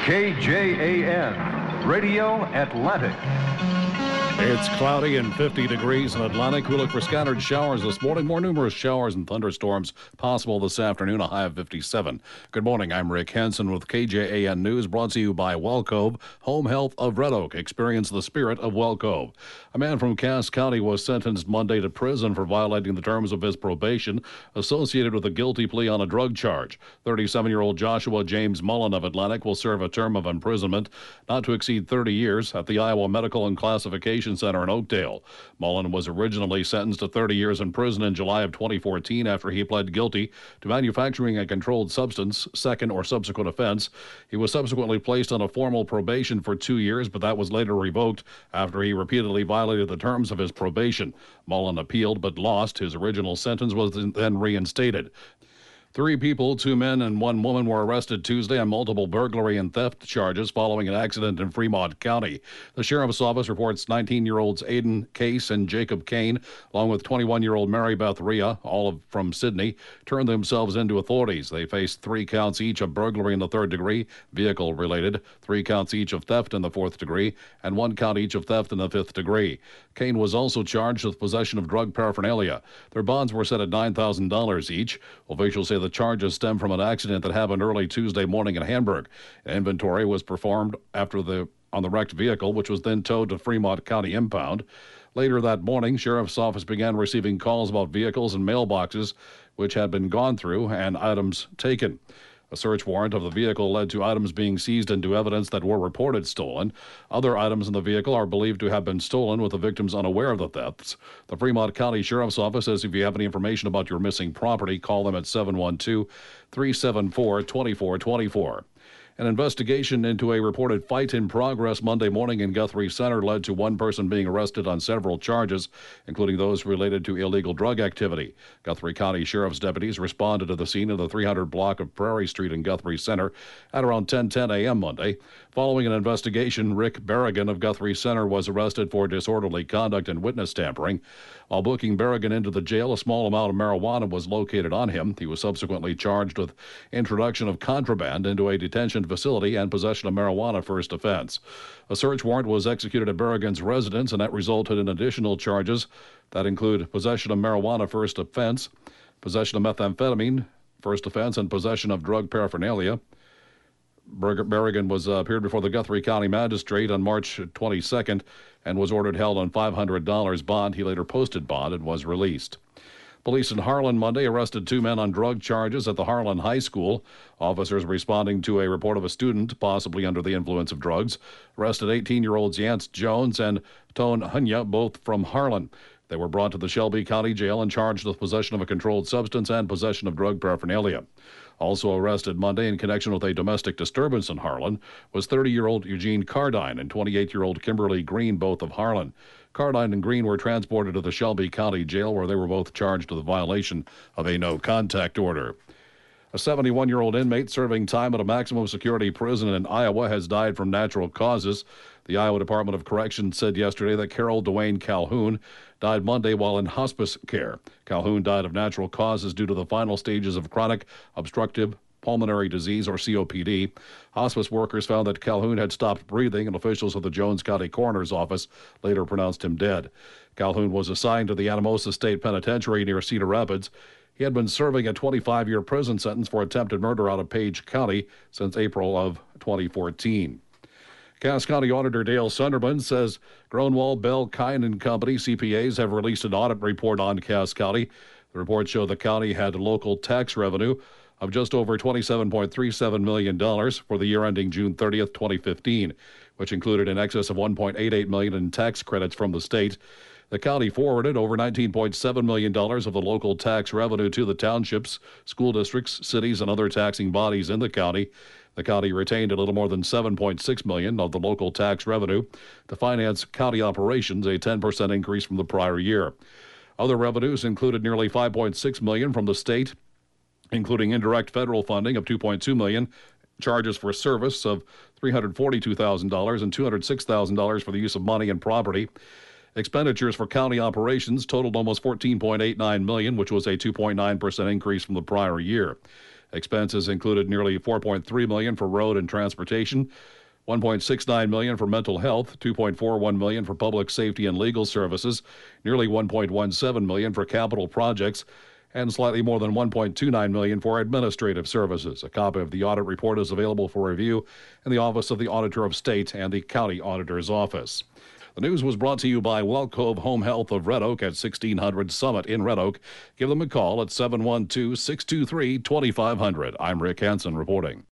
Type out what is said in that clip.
KJAN, Radio Atlantic. It's cloudy and 50 degrees in Atlantic. We look for scattered showers this morning. More numerous showers and thunderstorms possible this afternoon, a high of 57. Good morning. I'm Rick Hansen with KJAN News, brought to you by Wellcove, Home Health of Red Oak. Experience the spirit of Wellcove. A man from Cass County was sentenced Monday to prison for violating the terms of his probation associated with a guilty plea on a drug charge. 37-year-old Joshua James Mullen of Atlantic will serve a term of imprisonment not to exceed 30 years at the Iowa Medical and Classification Center in Oakdale. Mullen was originally sentenced to 30 years in prison in July of 2014 after he pled guilty to manufacturing a controlled substance, second or subsequent offense. He was subsequently placed on a formal probation for 2 years, but that was later revoked after he repeatedly violated the terms of his probation. Mullen appealed but lost. His original sentence was then reinstated. 3 people, 2 men and 1 woman, were arrested Tuesday on multiple burglary and theft charges following an accident in Fremont County. The sheriff's office reports 19-year-olds Aiden Case and Jacob Kane, along with 21-year-old Mary Beth Rhea, from Sydney, turned themselves into authorities. They faced 3 counts each of burglary in the 3rd degree, vehicle-related, 3 counts each of theft in the 4th degree, and 1 count each of theft in the 5th degree. Kane was also charged with possession of drug paraphernalia. Their bonds were set at $9,000 each. Officials say the charges stem from an accident that happened early Tuesday morning in Hamburg. An inventory was performed on the wrecked vehicle, which was then towed to Fremont County Impound. Later that morning, Sheriff's Office began receiving calls about vehicles and mailboxes which had been gone through and items taken. A search warrant of the vehicle led to items being seized into evidence that were reported stolen. Other items in the vehicle are believed to have been stolen, with the victims unaware of the thefts. The Fremont County Sheriff's Office says if you have any information about your missing property, call them at 712-374-2424. An investigation into a reported fight in progress Monday morning in Guthrie Center led to 1 person being arrested on several charges, including those related to illegal drug activity. Guthrie County Sheriff's deputies responded to the scene of the 300 block of Prairie Street in Guthrie Center at around 10:10 a.m. Monday. Following an investigation, Rick Berrigan of Guthrie Center was arrested for disorderly conduct and witness tampering. While booking Berrigan into the jail, a small amount of marijuana was located on him. He was subsequently charged with introduction of contraband into a detention facility and possession of marijuana, first offense. A search warrant was executed at Berrigan's residence, and that resulted in additional charges that include possession of marijuana, first offense, possession of methamphetamine, first offense, and possession of drug paraphernalia. Berrigan appeared before the Guthrie County Magistrate on March 22nd and was ordered held on $500 bond. He later posted bond and was released. Police in Harlan Monday arrested 2 men on drug charges at the Harlan High School. Officers responding to a report of a student possibly under the influence of drugs arrested 18-year-olds Yance Jones and Tone Hunya, both from Harlan. They were brought to the Shelby County Jail and charged with possession of a controlled substance and possession of drug paraphernalia. Also arrested Monday in connection with a domestic disturbance in Harlan was 30-year-old Eugene Cardine and 28-year-old Kimberly Green, both of Harlan. Cardine and Green were transported to the Shelby County Jail, where they were both charged with a violation of a no-contact order. A 71-year-old inmate serving time at a maximum security prison in Iowa has died from natural causes. The Iowa Department of Corrections said yesterday that Carol Dwayne Calhoun died Monday while in hospice care. Calhoun died of natural causes due to the final stages of chronic obstructive pulmonary disease, or COPD. Hospice workers found that Calhoun had stopped breathing, and officials of the Jones County Coroner's Office later pronounced him dead. Calhoun was assigned to the Anamosa State Penitentiary near Cedar Rapids. He had been serving a 25-year prison sentence for attempted murder out of Page County since April of 2014. Cass County Auditor Dale Sunderman says Gronwall, Bell, Kine and Company, CPAs, have released an audit report on Cass County. The report showed the county had local tax revenue of just over $27.37 million for the year ending June 30th, 2015, which included in excess of $1.88 million in tax credits from the state. The county forwarded over $19.7 million of the local tax revenue to the townships, school districts, cities, and other taxing bodies in the county. The county retained a little more than $7.6 million of the local tax revenue to finance county operations, a 10% increase from the prior year. Other revenues included nearly $5.6 million from the state, including indirect federal funding of $2.2 million, charges for service of $342,000 and $206,000 for the use of money and property. Expenditures for county operations totaled almost $14.89 million, which was a 2.9% increase from the prior year. Expenses included nearly $4.3 million for road and transportation, $1.69 million for mental health, $2.41 million for public safety and legal services, nearly $1.17 million for capital projects, and slightly more than $1.29 million for administrative services. A copy of the audit report is available for review in the Office of the Auditor of State and the County Auditor's Office. The news was brought to you by Wellcove Home Health of Red Oak at 1600 Summit in Red Oak. Give them a call at 712-623-2500. I'm Rick Hansen reporting.